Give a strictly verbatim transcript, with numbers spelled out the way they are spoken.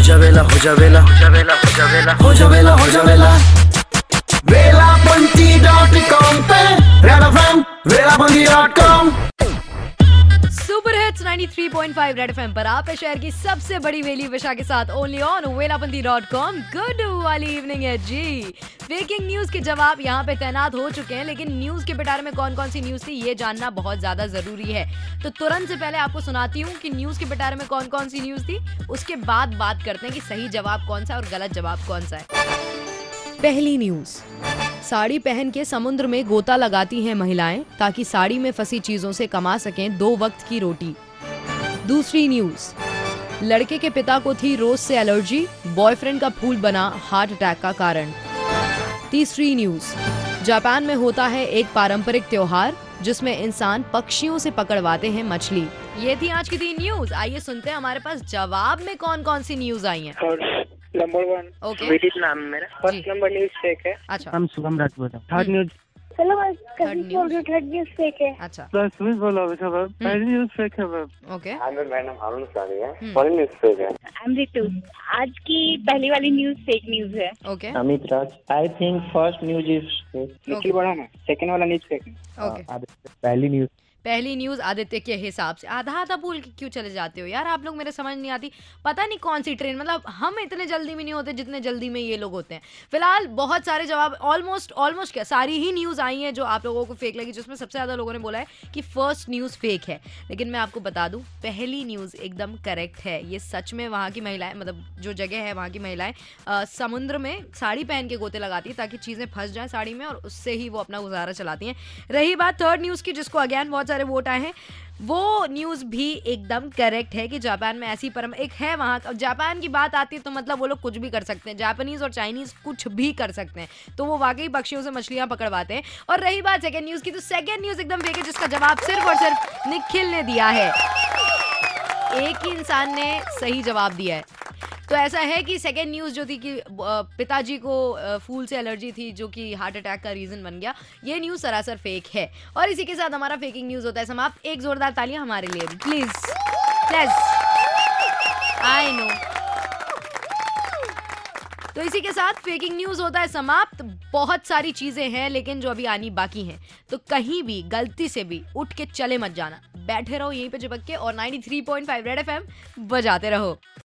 जावेला हो जावेला हो जावेला हो जावेला हो जावेला हो जावेला वेलापंती डॉट कॉम पे Red FM Velapanti dot com. Super hits ninety three point five Red FM पर आप है शहर की सबसे बड़ी वेली विशा के साथ only on Velapanti dot com. Good वाली इवनिंग है जी। फेकिंग न्यूज के जवाब यहाँ पे तैनात हो चुके हैं, लेकिन न्यूज के पिटारे में कौन कौन सी न्यूज थी ये जानना बहुत ज्यादा जरूरी है। तो तुरंत से पहले आपको सुनाती हूँ कि न्यूज के पिटारे में कौन कौन सी न्यूज थी, उसके बाद बात करते हैं कि सही जवाब कौन सा है और गलत जवाब कौन सा है। पहली न्यूज, साड़ी पहन के समुद्र में गोता लगाती हैं महिलाएं ताकि साड़ी में फंसी चीजों से कमा सकें दो वक्त की रोटी। दूसरी न्यूज, लड़के के पिता को थी रोज से एलर्जी, बॉयफ्रेंड का फूल बना हार्ट अटैक का कारण। तीसरी न्यूज, जापान में होता है एक पारंपरिक त्योहार जिसमें इंसान पक्षियों से पकड़वाते हैं मछली। ये थी आज की तीन न्यूज। आइए सुनते हैं हमारे पास जवाब में कौन कौन सी न्यूज आई हैं। नंबर वन ओके, विदित नाम मेरा। फर्स्ट नंबर न्यूज फेक है। अच्छा, हम शुभम राजपूत हैं। थर्ड न्यूज चलो मैं Third कभी news. बोल रही हूँ थर्ड न्यूज फेक है। अच्छा, प्लस स्मिथ बोला बेटा मैम। पहली न्यूज फेक है मैम। ओके, मैडम हारून सारी है। हम्म। फॉरेन न्यूज फेक है। I am Ritu. आज की पहली वाली न्यूज फेक न्यूज है। Okay, Amit Raj. I think first news is Nikhil बड़ा ना सेकंड वाला न्यूज फेक है। ओके। पहली न्यूज पहली न्यूज आदित्य के हिसाब से। आधा आधा बोल के क्यों चले जाते हो यार आप लोग, मेरे समझ नहीं आती। पता नहीं कौन सी ट्रेन, मतलब हम इतने जल्दी में नहीं होते जितने जल्दी में ये लोग होते हैं। फिलहाल बहुत सारे जवाब, ऑलमोस्ट ऑलमोस्ट क्या सारी ही न्यूज आई हैं जो आप लोगों को फेक लगी, जिसमें सबसे ज्यादा लोगों ने बोला है कि फर्स्ट न्यूज फेक है। लेकिन मैं आपको बता दूं, पहली न्यूज एकदम करेक्ट है। ये सच में वहाँ की महिलाएं, मतलब जो जगह है वहाँ की महिलाएं अ, समुद्र में साड़ी पहन के गोते लगाती है ताकि चीजें फंस जाएं साड़ी में और उससे ही वो अपना गुजारा चलाती हैं। रही बात थर्ड न्यूज की, जिसको अगेन बहुत सारे वोट आए हैं, वो न्यूज भी एकदम करेक्ट है कि जापान में ऐसी परम एक है। वहाँ का जापान की बात आती है तो मतलब वो लोग कुछ भी कर सकते हैं। जापानीज और चाइनीज कुछ भी कर सकते हैं, तो वो वाकई पक्षियों से मछलियां पकड़वाते हैं। और रही बात सेकंड न्यूज की, तो सेकंड न्यूज एकदम फेक है, जिसका जवाब सिर्फ और सिर्फ निखिल ने दिया है। एक ही इंसान ने सही जवाब दिया है। तो ऐसा है कि सेकेंड न्यूज़ जो थी कि पिताजी को फूल से एलर्जी थी जो कि हार्ट अटैक का रीज़न बन गया, ये न्यूज़ सरासर फेक है। और इसी के साथ हमारा फेकिंग न्यूज़ होता है समाप्त। एक जोरदार तालियां हमारे लिए भी प्लीज प्लीज। I know. तो इसी के साथ फेकिंग न्यूज़ होता है समाप्त। बहुत सारी चीजें हैं लेकिन जो अभी आनी बाकी हैं, तो कहीं भी गलती से भी उठ के चले मत जाना। बैठे रहो यहीं पे चिपक के और ninety three point five Red FM बजाते रहो।